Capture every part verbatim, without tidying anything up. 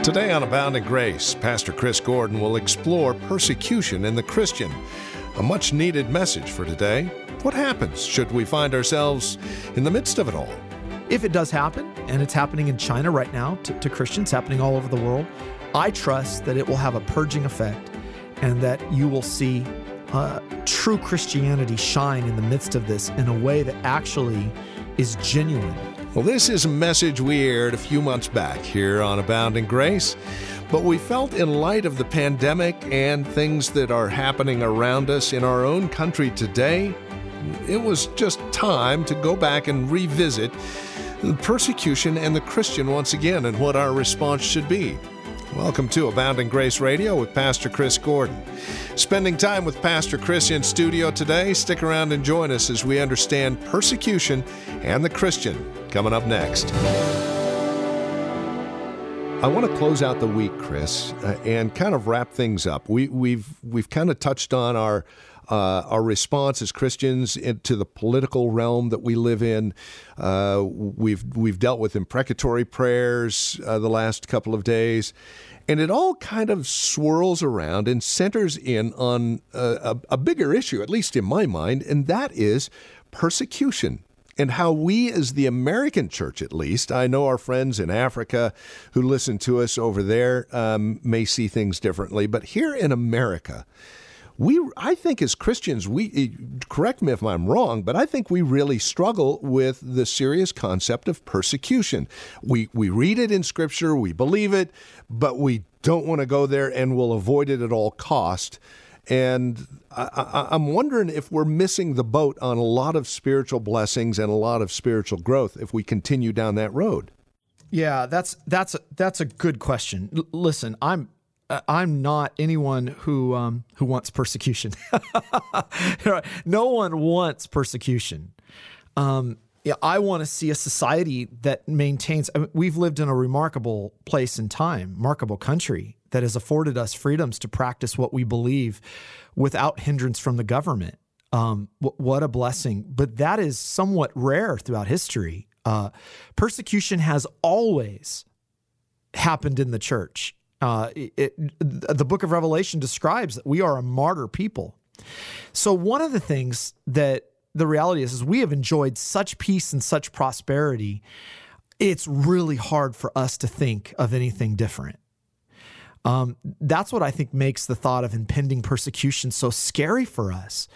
Today on Abounding Grace, Pastor Chris Gordon will explore persecution in the Christian, a much-needed message for today. What happens should we find ourselves in the midst of it all? If it does happen, and it's happening in China right now to, to Christians, happening all over the world, I trust that it will have a purging effect and that you will see uh, true Christianity shine in the midst of this in a way that actually is genuine. Well, this is a message we aired a few months back here on Abounding Grace, but we felt in light of the pandemic and things that are happening around us in our own country today, it was just time to go back and revisit the persecution and the Christian once again and what our response should be. Welcome to Abounding Grace Radio with Pastor Chris Gordon. Spending time with Pastor Chris in studio today. Stick around and join us as we understand persecution and the Christian. Coming up next. I want to close out the week, Chris, uh, and kind of wrap things up. We, we've we've kind of touched on our uh, our response as Christians into the political realm that we live in. Uh, we've we've dealt with imprecatory prayers uh, the last couple of days, and it all kind of swirls around and centers in on a, a, a bigger issue, at least in my mind, and that is persecution. And how we as the American church, at least, I know our friends in Africa who listen to us over there um, may see things differently. But here in America, we, I think as Christians, we, correct me if I'm wrong, but I think we really struggle with the serious concept of persecution. We, we read it in Scripture, we believe it, but we don't want to go there and we'll avoid it at all cost. And I, I, I'm wondering if we're missing the boat on a lot of spiritual blessings and a lot of spiritual growth if we continue down that road. Yeah, that's that's a, that's a good question. L- listen, I'm I'm not anyone who um, who wants persecution. No one wants persecution. Um, yeah, I want to see a society that maintains. I mean, we've lived in a remarkable place and time, remarkable country that has afforded us freedoms to practice what we believe without hindrance from the government. Um, w- what a blessing. But that is somewhat rare throughout history. Uh, persecution has always happened in the church. Uh, it, it, the book of Revelation describes that we are a martyr people. So one of the things that the reality is, is we have enjoyed such peace and such prosperity, it's really hard for us to think of anything different. Um, that's what I think makes the thought of impending persecution so scary for us.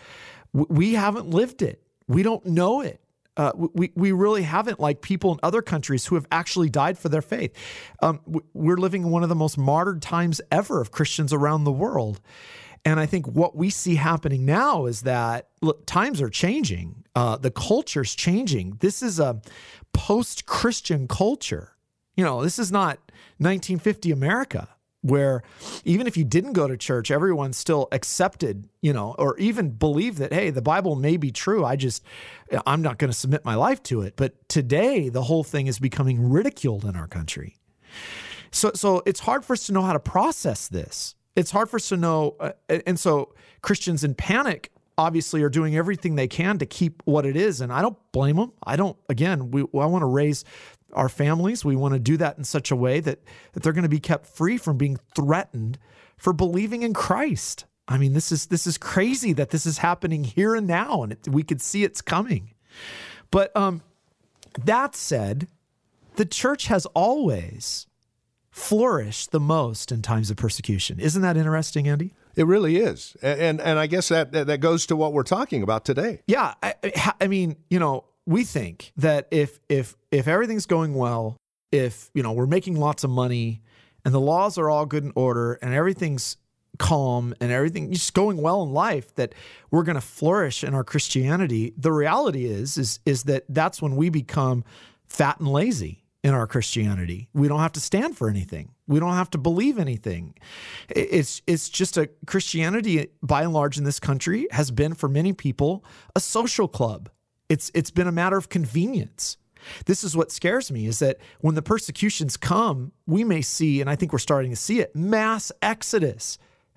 We haven't lived it. We don't know it. Uh, we we really haven't, like people in other countries who have actually died for their faith. Um, we're living in one of the most martyred times ever of Christians around the world. And I think what we see happening now is that look, times are changing. Uh, the culture's changing. This is a post-Christian culture. You know, this is not nineteen fifty America, where even if you didn't go to church, everyone still accepted, you know, or even believed that, hey, the Bible may be true. I just, I'm not going to submit my life to it. But today, the whole thing is becoming ridiculed in our country. So, so it's hard for us to know how to process this. It's hard for us to know. Uh, and so Christians in panic, obviously, are doing everything they can to keep what it is. And I don't blame them. I don't, again, we, I want to raise our families. We want to do that in such a way that, that they're going to be kept free from being threatened for believing in Christ. I mean, this is this is crazy that this is happening here and now, and it, we could see it's coming. But um, that said, the church has always flourished the most in times of persecution. Isn't that interesting, Andy? It really is. And and I guess that that goes to what we're talking about today. Yeah. I, I mean, you know, we think that if if if everything's going well, if, you know, we're making lots of money and the laws are all good in order and everything's calm and everything just going well in life, that we're going to flourish in our Christianity. The reality is, is, is that that's when we become fat and lazy in our Christianity. We don't have to stand for anything. We don't have to believe anything. It's, it's just a Christianity, by and large in this country, has been for many people a social club. It's, it's been a matter of convenience. This is what scares me, is that when the persecutions come, we may see, and I think we're starting to see it, mass exodus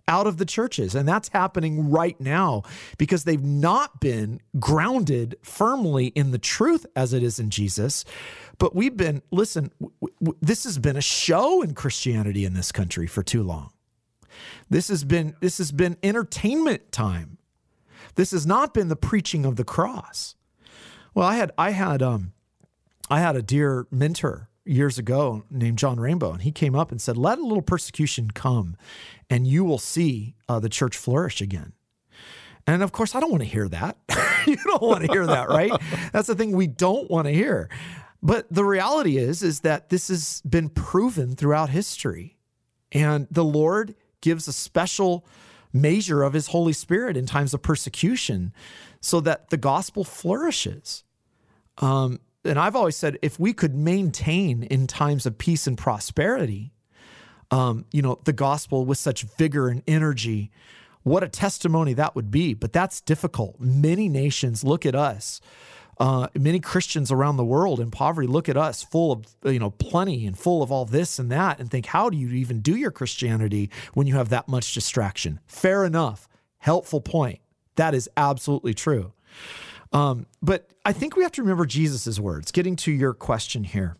out of the churches. And that's happening right now because they've not been grounded firmly in the truth as it is in Jesus. But we've been, listen, w- w- this has been a show in Christianity in this country for too long. This has been, this has been entertainment time. This has not been the preaching of the cross. Well, I had, I had, um, I had a dear mentor years ago named John Rainbow, and he came up and said, let a little persecution come and you will see uh, the church flourish again. And of course, I don't want to hear that. You don't want to hear that, right? That's the thing we don't want to hear. But the reality is, is that this has been proven throughout history. And the Lord gives a special measure of his Holy Spirit in times of persecution so that the gospel flourishes. Um, and I've always said, if we could maintain in times of peace and prosperity, um, you know, the gospel with such vigor and energy, what a testimony that would be. But that's difficult. Many nations look at us. Uh, many Christians around the world in poverty look at us full of, you know, plenty and full of all this and that and think, how do you even do your Christianity when you have that much distraction? Fair enough. Helpful point. That is absolutely true. Um, but I think we have to remember Jesus's words, getting to your question here.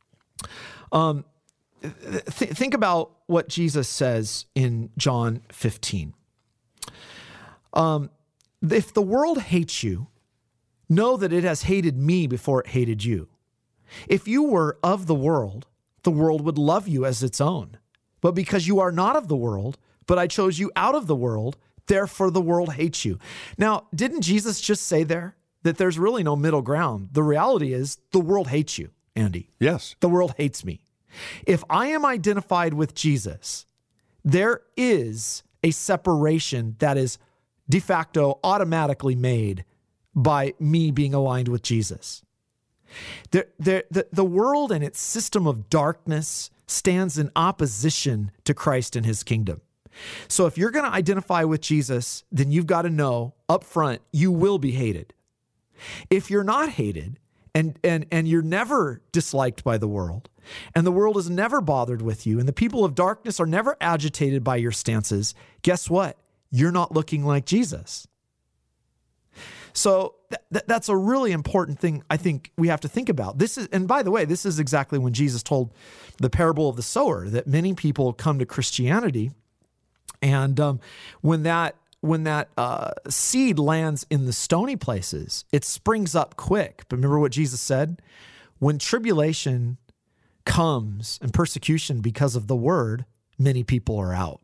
Um, th- think about what Jesus says in John fifteen. Um, if the world hates you, know that it has hated me before it hated you. If you were of the world, the world would love you as its own. But because you are not of the world, but I chose you out of the world, therefore the world hates you. Now, didn't Jesus just say there that there's really no middle ground? The reality is the world hates you, Andy. Yes. The world hates me. If I am identified with Jesus, there is a separation that is de facto automatically made by me being aligned with Jesus. The, the, the, the world and its system of darkness stands in opposition to Christ and his kingdom. So if you're going to identify with Jesus, then you've got to know up front, you will be hated. If you're not hated and, and, and you're never disliked by the world, and the world is never bothered with you, and the people of darkness are never agitated by your stances, guess what? You're not looking like Jesus. So th- th- that's a really important thing I think we have to think about. This is, and by the way, this is exactly when Jesus told the parable of the sower, that many people come to Christianity, and um, when that when that uh, seed lands in the stony places, it springs up quick. But remember what Jesus said? When tribulation comes and persecution because of the word, many people are out.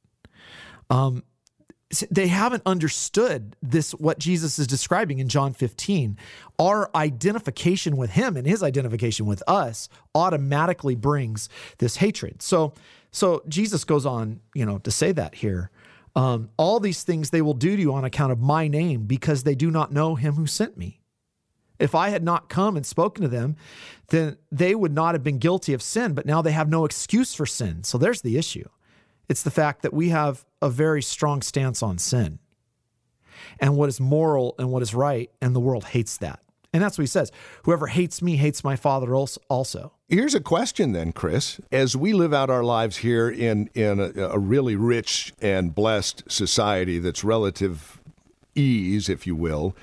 Um, They haven't understood this, what Jesus is describing in John fifteen. Our identification with him and his identification with us automatically brings this hatred. So, so Jesus goes on, you know, to say that here. Um, all these things they will do to you on account of my name, because they do not know him who sent me. If I had not come and spoken to them, then they would not have been guilty of sin, but now they have no excuse for sin. So there's the issue. It's the fact that we have a very strong stance on sin and what is moral and what is right, and the world hates that. And that's what he says. Whoever hates me hates my Father also. Here's a question then, Chris. As we live out our lives here in, in a, a really rich and blessed society that's relative ease, if you will,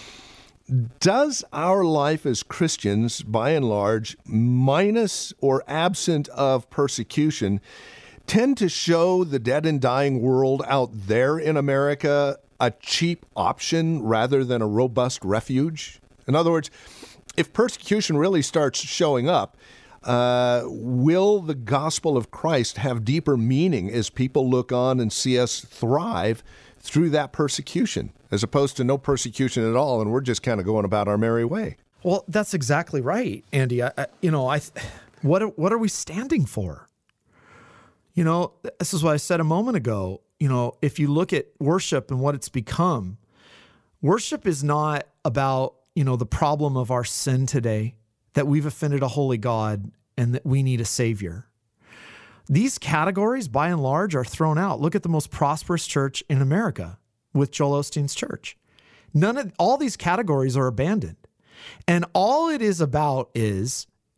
does our life as Christians, by and large, minus or absent of persecution, tend to show the dead and dying world out there in America a cheap option rather than a robust refuge? In other words, if persecution really starts showing up, uh, will the gospel of Christ have deeper meaning as people look on and see us thrive through that persecution, as opposed to no persecution at all, and we're just kind of going about our merry way? Well, that's exactly right, Andy. I, I, you know, I, what are, what are we standing for? You know, this is what I said a moment ago. You know, if you look at worship and what it's become, worship is not about, you know, the problem of our sin today, that we've offended a holy God and that we need a savior. These categories, by and large, are thrown out. Look at the most prosperous church in America with Joel Osteen's church. None of all these categories are abandoned. And all it is about is,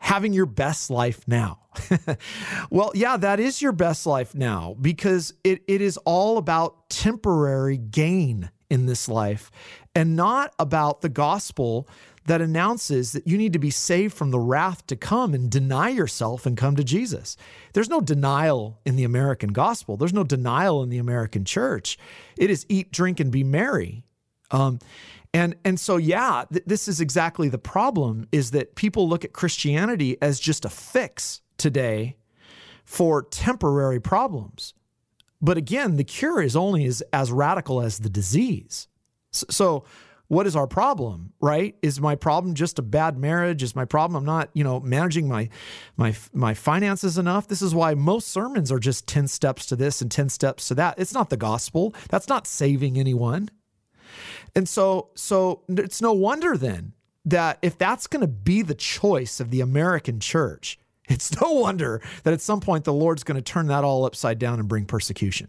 having your best life now. Well, yeah, that is your best life now because it, it is all about temporary gain in this life and not about the gospel that announces that you need to be saved from the wrath to come and deny yourself and come to Jesus. There's no denial in the American gospel. There's no denial in the American church. It is eat, drink, and be merry. Um, and and so, yeah, th- this is exactly the problem, is that people look at Christianity as just a fix today for temporary problems. But again, the cure is only as, as radical as the disease. So, so what is our problem, right? Is my problem just a bad marriage? Is my problem I'm not, you know, managing my my my finances enough? This is why most sermons are just ten steps to this and ten steps to that. It's not the gospel. That's not saving anyone. And so, so it's no wonder then that if that's going to be the choice of the American church, it's no wonder that at some point the Lord's going to turn that all upside down and bring persecution.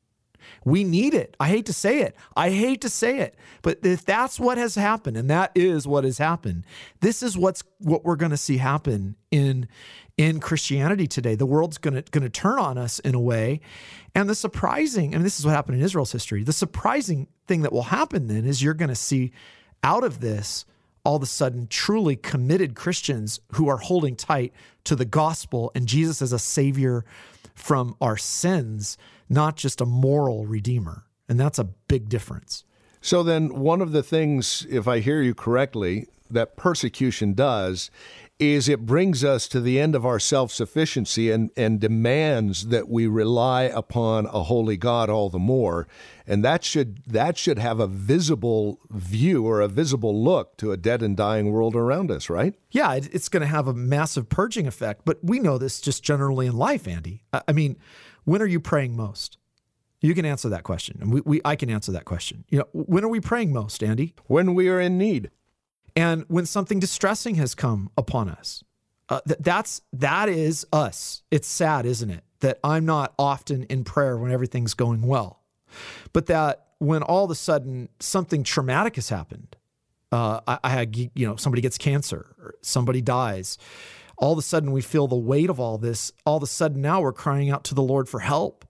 We need it. I hate to say it. I hate to say it. But if that's what has happened, and that is what has happened, this is what's what we're going to see happen in, in Christianity today. The world's going to, going to turn on us in a way. And the surprising, and this is what happened in Israel's history, the surprising thing that will happen then is you're going to see out of this all of a sudden truly committed Christians who are holding tight to the gospel and Jesus as a savior from our sins, not just a moral redeemer. And that's a big difference. So then one of the things, if I hear you correctly, that persecution does is it brings us to the end of our self-sufficiency and, and demands that we rely upon a holy God all the more. And that should that should have a visible view or a visible look to a dead and dying world around us, right? Yeah, it, it's going to have a massive purging effect. But we know this just generally in life, Andy. I, I mean, when are you praying most? You can answer that question. And we, we I can answer that question. You know, when are we praying most, Andy? When we are in need. And when something distressing has come upon us. Uh, th- that's, that is us. It's sad, isn't it? That I'm not often in prayer when everything's going well. But that when all of a sudden something traumatic has happened, uh, I, I had, you know, somebody gets cancer or somebody dies, all of a sudden we feel the weight of all this. All of a sudden now we're crying out to the Lord for help.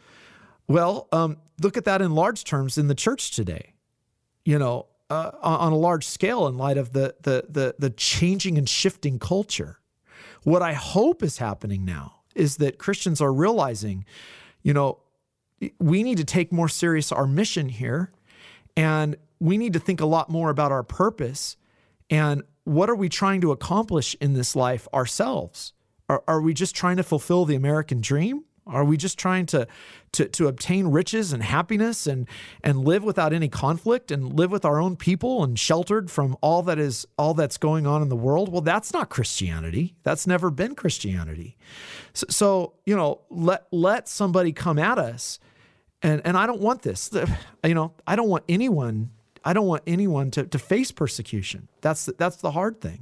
Well, um, look at that in large terms in the church today. You know, Uh, on a large scale in light of the, the the the changing and shifting culture. What I hope is happening now is that Christians are realizing, you know, we need to take more serious our mission here, and we need to think a lot more about our purpose and what are we trying to accomplish in this life ourselves? Are, are we just trying to fulfill the American dream? Are we just trying to, to to obtain riches and happiness and and live without any conflict and live with our own people and sheltered from all that is all that's going on in the world? Well, that's not Christianity. That's never been Christianity. So, so you know, let let somebody come at us, and and I don't want this. You know, I don't want anyone. I don't want anyone to to face persecution. That's the, that's the hard thing.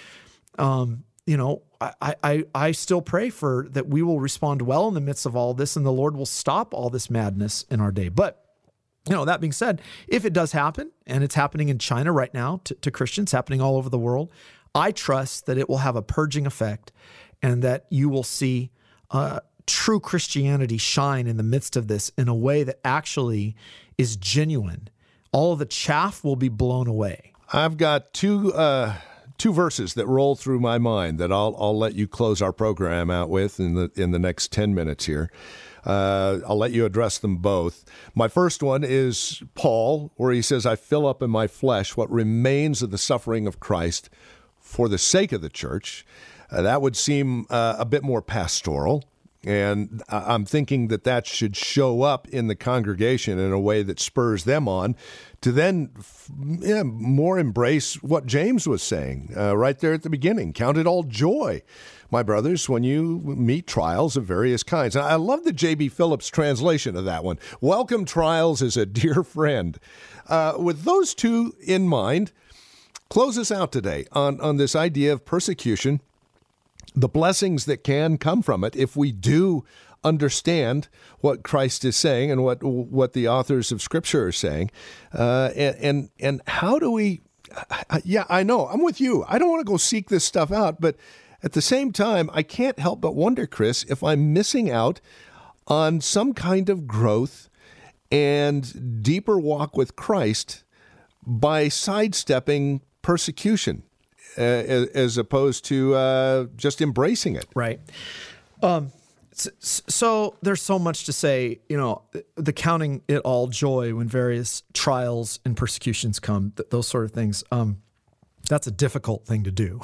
Um. You know, I, I I still pray for that we will respond well in the midst of all this and the Lord will stop all this madness in our day. But, you know, that being said, if it does happen, and it's happening in China right now to, to Christians, happening all over the world, I trust that it will have a purging effect and that you will see uh, true Christianity shine in the midst of this in a way that actually is genuine. All of the chaff will be blown away. I've got two... Uh... Two verses that roll through my mind that I'll I'll let you close our program out with in the in the next ten minutes here. Uh, I'll let you address them both. My first one is Paul, where he says, "I fill up in my flesh what remains of the suffering of Christ for the sake of the church." Uh, that would seem uh, a bit more pastoral. And I'm thinking that that should show up in the congregation in a way that spurs them on to then yeah, more embrace what James was saying uh, right there at the beginning. Count it all joy, my brothers, when you meet trials of various kinds. And I love the J B. Phillips translation of that one. Welcome trials as a dear friend. Uh, with those two in mind, close us out today on, on this idea of persecution, the blessings that can come from it if we do understand what Christ is saying and what what the authors of Scripture are saying, uh, and, and and how do we? Yeah, I know I'm with you. I don't want to go seek this stuff out, but At the same time, I can't help but wonder, Chris, if I'm missing out on some kind of growth and deeper walk with Christ by sidestepping persecution uh, as, as opposed to uh, just embracing it. Right. Um, so, so there's so much to say, you know, the counting it all joy when various trials and persecutions come, th- those sort of things. Um, that's a difficult thing to do.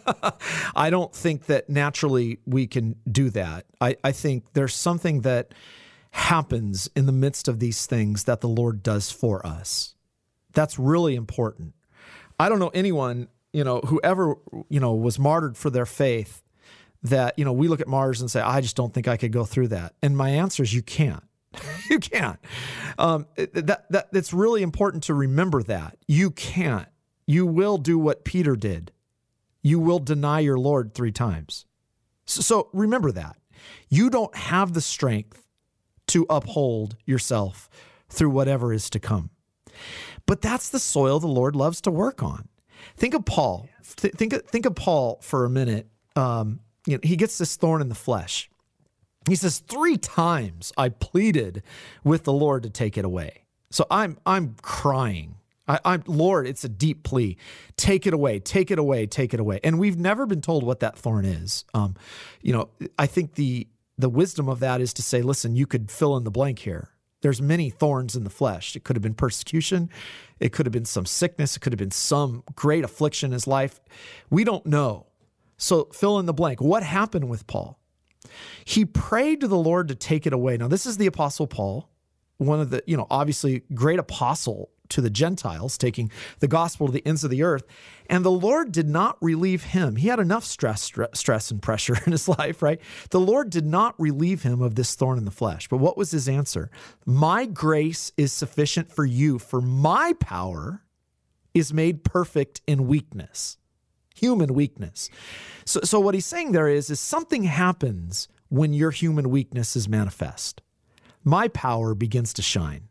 I don't think that naturally we can do that. I, I think there's something that happens in the midst of these things that the Lord does for us. That's really important. I don't know anyone, you know, who ever, you know, was martyred for their faith that, you know, we look at martyrs and say, I just don't think I could go through that. And my answer is you can't. You can't. Um, that, that, it's really important to remember that. You can't. You will do what Peter did. You will deny your Lord three times. So, so remember that. You don't have the strength to uphold yourself through whatever is to come. But that's the soil the Lord loves to work on. Think of Paul. Th- think, think of Paul for a minute. Um, you know, he gets this thorn in the flesh. He says, three times I pleaded with the Lord to take it away. So I'm I'm crying. I, I'm Lord, it's a deep plea. Take it away, take it away, take it away. And we've never been told what that thorn is. Um, you know, I think the the wisdom of that is to say, listen, you could fill in the blank here. There's many thorns in the flesh. It could have been persecution. It could have been some sickness. It could have been some great affliction in his life. We don't know. So fill in the blank. What happened with Paul? He prayed to the Lord to take it away. Now, this is the Apostle Paul, one of the, you know, obviously great apostle to the Gentiles, taking the gospel to the ends of the earth. And the Lord did not relieve him. He had enough stress, stress and pressure in his life, right? The Lord did not relieve him of this thorn in the flesh. But what was his answer? My grace is sufficient for you, for my power is made perfect in weakness, human weakness. So, so what he's saying there is, is something happens when your human weakness is manifest. My power begins to shine.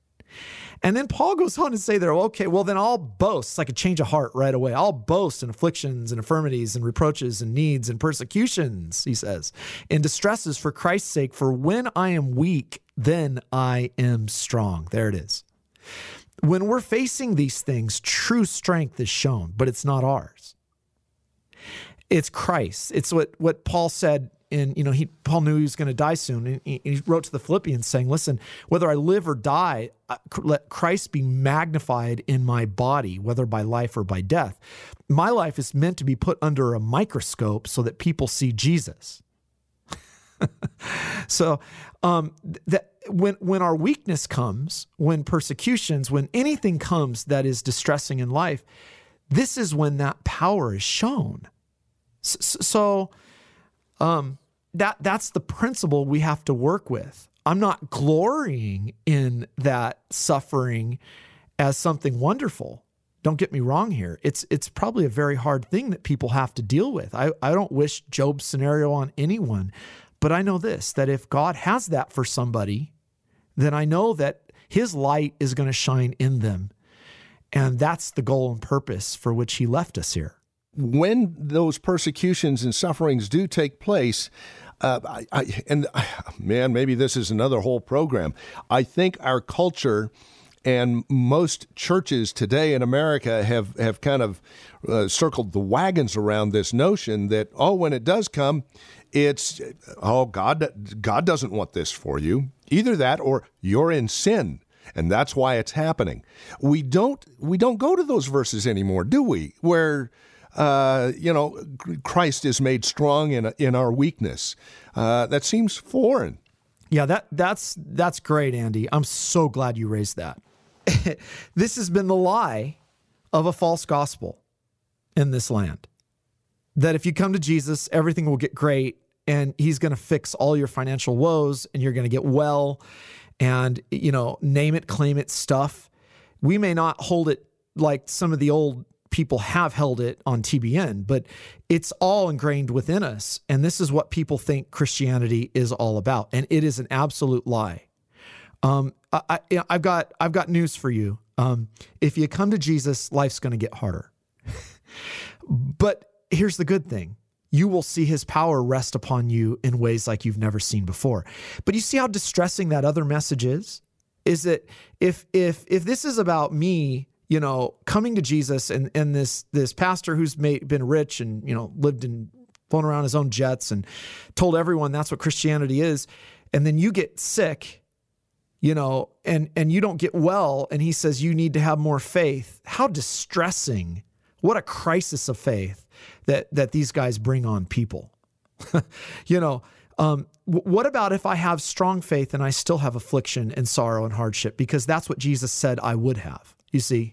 And then Paul goes on to say there, okay, well, then I'll boast. It's like a change of heart right away. I'll boast in afflictions and infirmities and reproaches and needs and persecutions, he says, in distresses for Christ's sake. For when I am weak, then I am strong. There it is. When we're facing these things, true strength is shown, but it's not ours. It's Christ. It's what, what Paul said in, you know, he Paul knew he was going to die soon. And he, he wrote to the Philippians saying, listen, whether I live or die, let Christ be magnified in my body, whether by life or by death. My life is meant to be put under a microscope so that people see Jesus. so um, that when, when our weakness comes, when persecutions, when anything comes that is distressing in life, this is when that power is shown. So um, that that's the principle we have to work with. I'm not glorying in that suffering as something wonderful. Don't get me wrong here. It's it's probably a very hard thing that people have to deal with. I, I don't wish Job's scenario on anyone, but I know this, that if God has that for somebody, then I know that his light is going to shine in them. And that's the goal and purpose for which he left us here. When those persecutions and sufferings do take place, uh, I, I, and uh, man, maybe this is another whole program. I think our culture and most churches today in America have, have kind of uh, circled the wagons around this notion that, oh, when it does come, it's, oh, God, God doesn't want this for you. Either that or you're in sin. And that's why it's happening. We don't we don't go to those verses anymore, do we? Where uh, you know Christ is made strong in in our weakness. Uh, that seems foreign. Yeah, that that's that's great, Andy. I'm so glad you raised that. This has been the lie of a false gospel in this land. That if you come to Jesus, everything will get great, and he's going to fix all your financial woes, and you're going to get well. And, you know, name it, claim it stuff. We may not hold it like some of the old people have held it on T B N, but it's all ingrained within us. And this is what people think Christianity is all about. And it is an absolute lie. Um, I, I, I've got I've got news for you. Um, if you come to Jesus, life's going to get harder. But here's the good thing. you will see his power rest upon you in ways like you've never seen before. But you see how distressing that other message is? Is that if if if this is about me, you know, coming to Jesus and, and this this pastor who's made, been rich and, you know, lived in, flown around his own jets and told everyone that's what Christianity is, and then you get sick, you know, and, and you don't get well, and he says you need to have more faith. How distressing. What a crisis of faith that that these guys bring on people. you know, um, w- what about if I have strong faith and I still have affliction and sorrow and hardship? Because that's what Jesus said I would have, you see.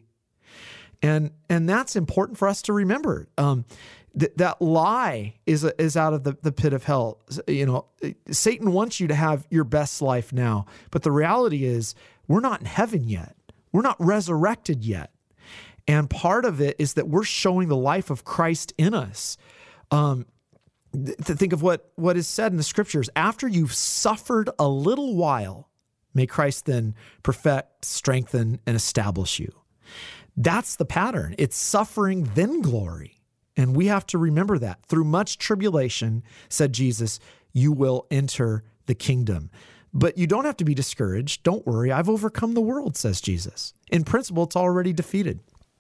And and that's important for us to remember. Um, th- that lie is a, is out of the, the pit of hell. You know, Satan wants you to have your best life now, but the reality is we're not in heaven yet. We're not resurrected yet. And part of it is that we're showing the life of Christ in us. Um, th- to think of what, what is said in the scriptures, after you've suffered a little while, may Christ then perfect, strengthen, and establish you. That's the pattern. It's suffering, then glory. And we have to remember that. Through much tribulation, said Jesus, you will enter the kingdom. But you don't have to be discouraged. Don't worry. I've overcome the world, says Jesus. In principle, it's already defeated.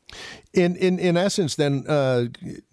In in in essence, then, uh,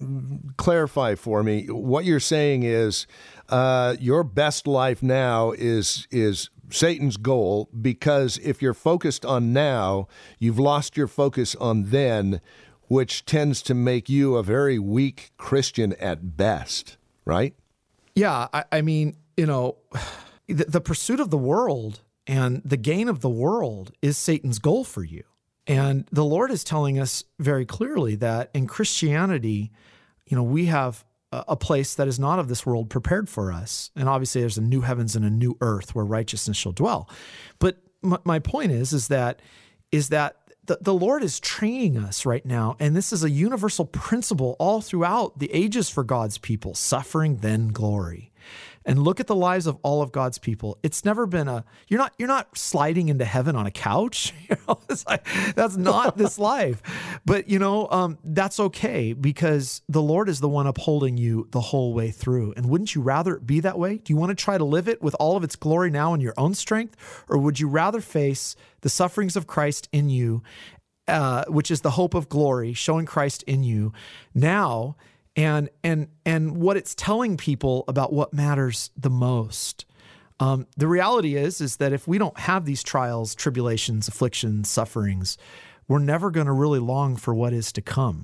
clarify for me, what you're saying is uh, your best life now is is Satan's goal, because if you're focused on now, you've lost your focus on then, which tends to make you a very weak Christian at best, right? Yeah, I, I mean, you know, the, the pursuit of the world and the gain of the world is Satan's goal for you. And the Lord is telling us very clearly that in Christianity, you know, we have a, a place that is not of this world prepared for us. And obviously there's a new heavens and a new earth where righteousness shall dwell. But my, my point is, is that, is that the, the Lord is training us right now. And this is a universal principle all throughout the ages for God's people: suffering, then glory. And look at the lives of all of God's people. It's never been a, you're not, you're not sliding into heaven on a couch. You know, it's like, that's not this life. But, you know, um, that's okay, because the Lord is the one upholding you the whole way through. And wouldn't you rather it be that way? Do you want to try to live it with all of its glory now in your own strength? Or would you rather face the sufferings of Christ in you, uh, which is the hope of glory, showing Christ in you now, and and and what it's telling people about what matters the most? Um, the reality is, is that if we don't have these trials, tribulations, afflictions, sufferings, we're never going to really long for what is to come.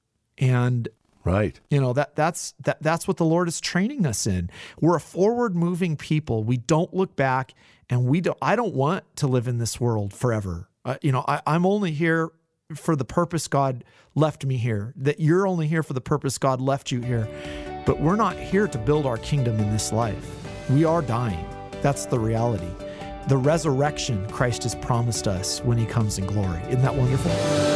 And right, you know, that that's that that's what the Lord is training us in. We're a forward-moving people. We don't look back, and we don't. I don't want to live in this world forever. Uh, you know, I, I'm only here for the purpose God left me here, that you're only here for the purpose God left you here. But we're not here to build our kingdom in this life. We are dying. That's the reality. The resurrection Christ has promised us when he comes in glory. Isn't that wonderful?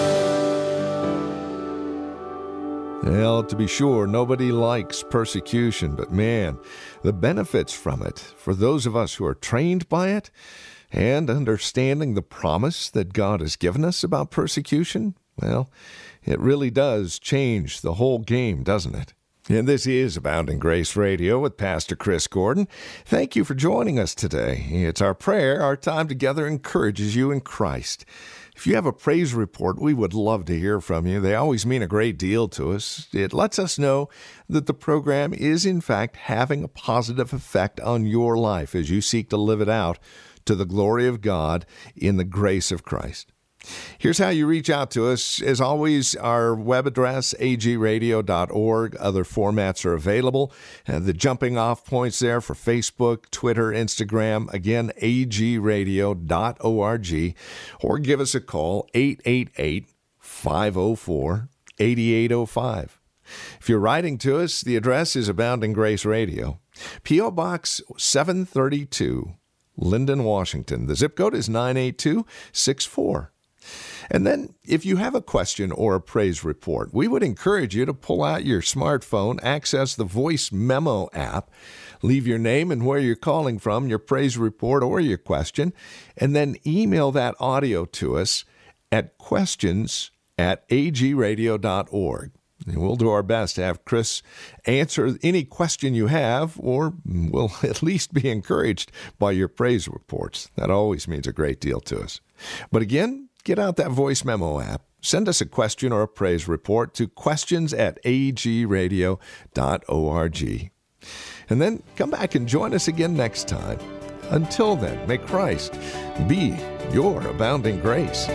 Well, to be sure, nobody likes persecution, but man, the benefits from it, for those of us who are trained by it, and understanding the promise that God has given us about persecution, well, it really does change the whole game, doesn't it? And this is Abounding Grace Radio with Pastor Chris Gordon. Thank you for joining us today. It's our prayer our time together encourages you in Christ. If you have a praise report, we would love to hear from you. They always mean a great deal to us. It lets us know that the program is, in fact, having a positive effect on your life as you seek to live it out to the glory of God in the grace of Christ. Here's how you reach out to us. As always, our web address, a g radio dot org. Other formats are available. Uh, the jumping off points there for Facebook, Twitter, Instagram. Again, a g radio dot org. Or give us a call, eight eight eight, five oh four, eight eight oh five. If you're writing to us, the address is Abounding Grace Radio, P O Box seven thirty-two, Linden, Washington. The zip code is nine eight two six four. And then, if you have a question or a praise report, we would encourage you to pull out your smartphone, access the Voice Memo app, leave your name and where you're calling from, your praise report or your question, and then email that audio to us at questions at a g radio dot org. And we'll do our best to have Chris answer any question you have, or we'll at least be encouraged by your praise reports. That always means a great deal to us. But again, get out that voice memo app. Send us a question or a praise report to questions at a g radio dot org. And then come back and join us again next time. Until then, may Christ be your abounding grace.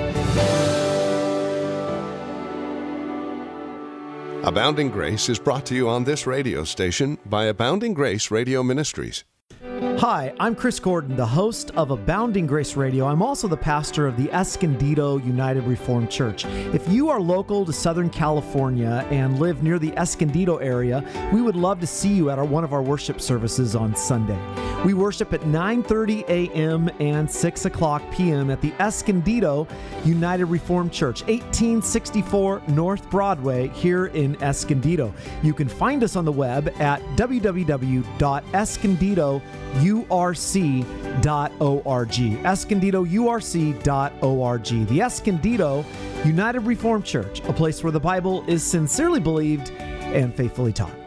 Abounding Grace is brought to you on this radio station by Abounding Grace Radio Ministries. Hi, I'm Chris Gordon, the host of Abounding Grace Radio. I'm also the pastor of the Escondido United Reformed Church. If you are local to Southern California and live near the Escondido area, we would love to see you at our, one of our worship services on Sunday. We worship at nine thirty a.m. and six o'clock p.m. at the Escondido United Reformed Church, eighteen sixty-four North Broadway here in Escondido. You can find us on the web at w w w dot escondido u r c dot org. escondido u r c dot org. The Escondido United Reformed Church, a place where the Bible is sincerely believed and faithfully taught.